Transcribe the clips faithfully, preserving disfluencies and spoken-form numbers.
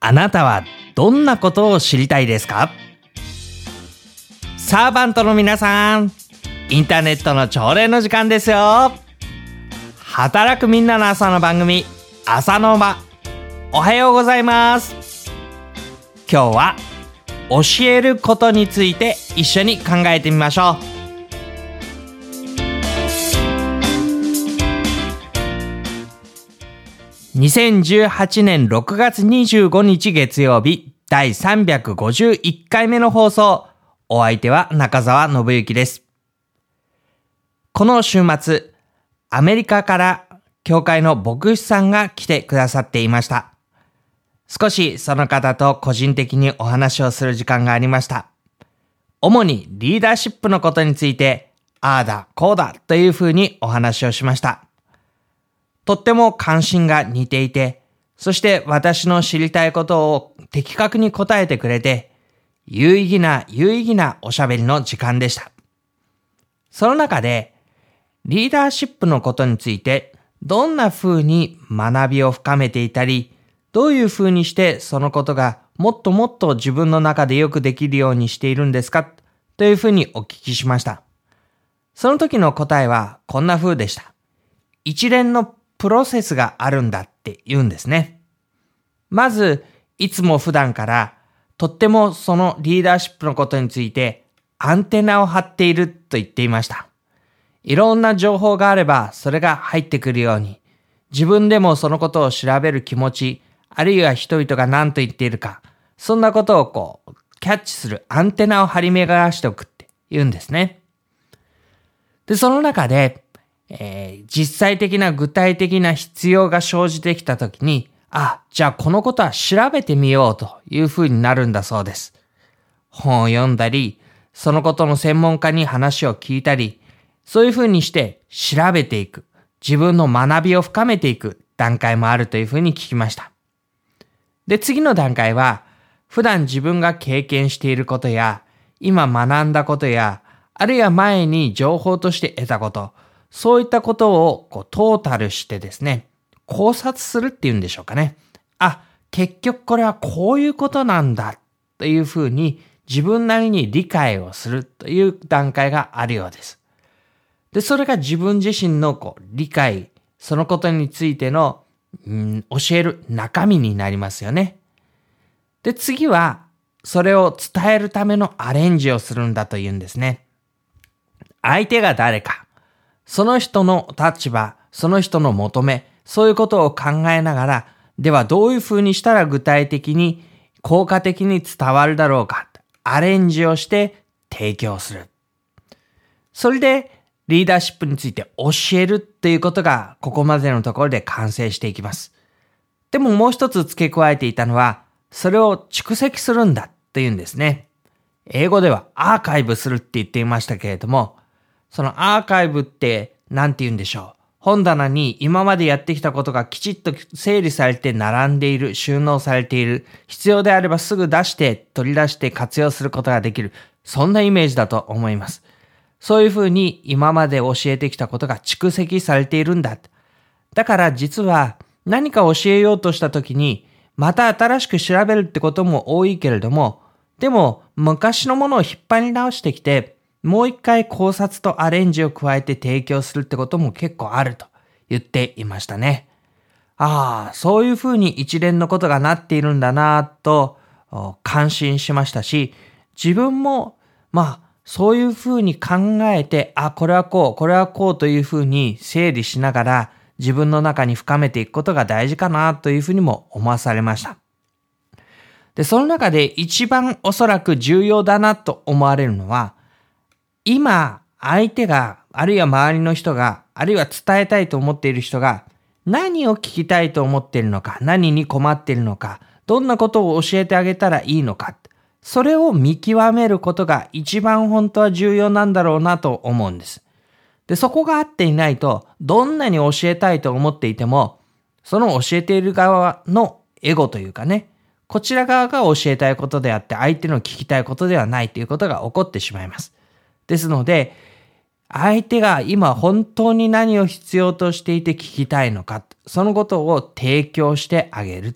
あなたはどんなことを知りたいですか？サーバントの皆さん、インターネットの朝礼の時間ですよ。働くみんなの朝の番組、朝の場。おはようございます。今日は教えることについて一緒に考えてみましょう。にせんじゅうはちねんろくがつにじゅうごにち月曜日、だいさんびゃくごじゅういっかいめの放送。お相手は中澤信之です。この週末、アメリカから教会の牧師さんが来てくださっていました。少しその方と個人的にお話をする時間がありました。主にリーダーシップのことについて、ああだこうだというふうにお話をしました。とっても関心が似ていて、そして私の知りたいことを的確に答えてくれて、有意義な有意義なおしゃべりの時間でした。その中で、リーダーシップのことについて、どんな風に学びを深めていたり、どういう風にしてそのことがもっともっと自分の中でよくできるようにしているんですかという風にお聞きしました。その時の答えはこんな風でした。一連のプロセスがあるんだって言うんですね。まず、いつも普段からとってもそのリーダーシップのことについてアンテナを張っていると言っていました。いろんな情報があればそれが入ってくるように、自分でもそのことを調べる気持ち、あるいは人々が何と言っているか、そんなことをこうキャッチするアンテナを張り巡らしておくって言うんですね。で、その中で、えー、実際的な具体的な必要が生じてきたときに、あ、じゃあこのことは調べてみようというふうになるんだそうです。本を読んだり、そのことの専門家に話を聞いたり、そういうふうにして調べていく、自分の学びを深めていく段階もあるというふうに聞きました。で、次の段階は、普段自分が経験していることや、今学んだことや、あるいは前に情報として得たこと、そういったことをこうトータルしてですね、考察するっていうんでしょうかね。あ、結局これはこういうことなんだというふうに自分なりに理解をするという段階があるようです。で、それが自分自身のこう理解、そのことについての、うん、教える中身になりますよね。で、次はそれを伝えるためのアレンジをするんだというんですね。相手が誰か、その人の立場、その人の求め、そういうことを考えながら、ではどういうふうにしたら具体的に効果的に伝わるだろうか、アレンジをして提供する。それでリーダーシップについて教えるっていうことがここまでのところで完成していきます。でももう一つ付け加えていたのは、それを蓄積するんだっていうんですね。英語ではアーカイブするって言っていましたけれども、そのアーカイブって何て言うんでしょう。本棚に今までやってきたことがきちっと整理されて並んでいる、収納されている、必要であればすぐ出して取り出して活用することができる、そんなイメージだと思います。そういうふうに今まで教えてきたことが蓄積されているんだ。だから実は何か教えようとしたときにまた新しく調べるってことも多いけれども、でも昔のものを引っ張り直してきてもう一回考察とアレンジを加えて提供するってことも結構あると言っていましたね。ああ、そういうふうに一連のことがなっているんだなと感心しましたし、自分もまあそういうふうに考えて、あ、これはこう、これはこうというふうに整理しながら自分の中に深めていくことが大事かなというふうにも思わされました。で、その中で一番おそらく重要だなと思われるのは、今相手が、あるいは周りの人が、あるいは伝えたいと思っている人が何を聞きたいと思っているのか、何に困っているのか、どんなことを教えてあげたらいいのか、それを見極めることが一番本当は重要なんだろうなと思うんです。で、そこが合っていないと、どんなに教えたいと思っていても、その教えている側のエゴというかね、こちら側が教えたいことであって相手の聞きたいことではないということが起こってしまいます。ですので、相手が今本当に何を必要としていて聞きたいのか、そのことを提供してあげる。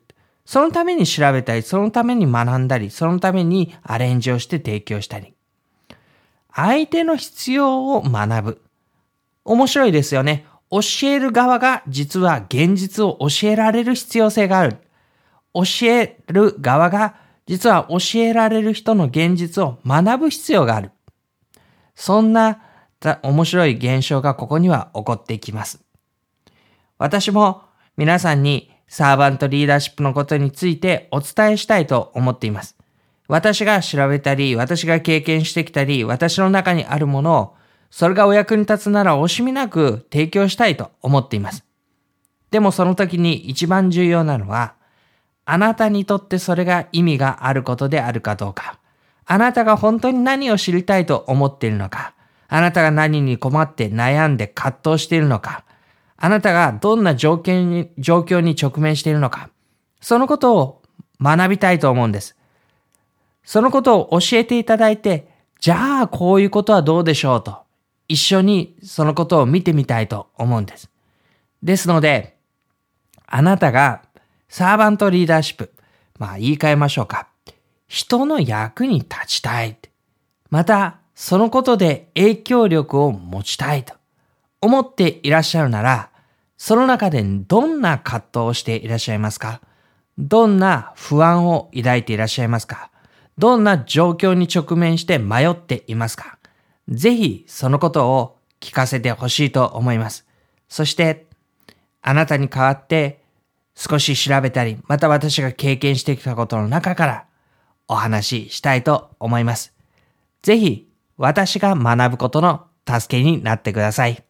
そのために調べたり、そのために学んだり、そのためにアレンジをして提供したり。相手の必要を学ぶ。面白いですよね。教える側が実は現実を教えられる必要性がある。教える側が実は教えられる人の現実を学ぶ必要がある。そんな面白い現象がここには起こっていきます。私も皆さんにサーバントリーダーシップのことについてお伝えしたいと思っています。私が調べたり、私が経験してきたり、私の中にあるものを、それがお役に立つなら惜しみなく提供したいと思っています。でもその時に一番重要なのは、あなたにとってそれが意味があることであるかどうか、あなたが本当に何を知りたいと思っているのか、あなたが何に困って悩んで葛藤しているのか、あなたがどんな状況に、状況に直面しているのか、そのことを学びたいと思うんです。そのことを教えていただいて、じゃあこういうことはどうでしょうと、一緒にそのことを見てみたいと思うんです。ですので、あなたがサーバントリーダーシップ、まあ言い換えましょうか。人の役に立ちたい。また、そのことで影響力を持ちたいと思っていらっしゃるなら、その中でどんな葛藤をしていらっしゃいますか？どんな不安を抱いていらっしゃいますか？どんな状況に直面して迷っていますか？ぜひそのことを聞かせてほしいと思います。そして、あなたに代わって少し調べたり、また私が経験してきたことの中からお話ししたいと思います。ぜひ私が学ぶことの助けになってください。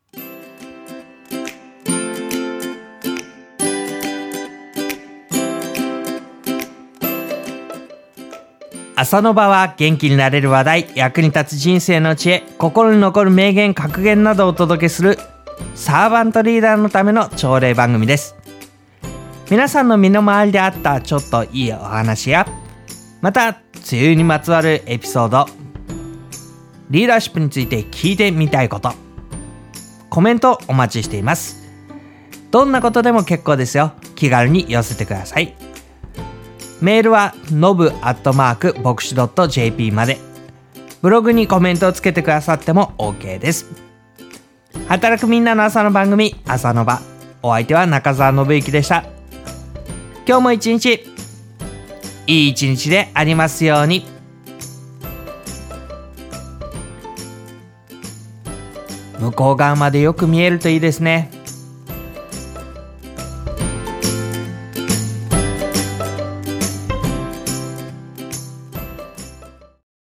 朝の場は元気になれる話題、役に立つ人生の知恵、心に残る名言、格言などをお届けするサーバントリーダーのための朝礼番組です。皆さんの身の回りであったちょっといいお話や、また梅雨にまつわるエピソード、リーダーシップについて聞いてみたいこと、コメントお待ちしています。どんなことでも結構ですよ。気軽に寄せてください。メールはのぶアットマーク牧師 .jp まで。ブログにコメントをつけてくださっても OK です。働くみんなの朝の番組、朝の場。お相手は中澤信之でした。今日も一日、いい一日でありますように。向こう側までよく見えるといいですね。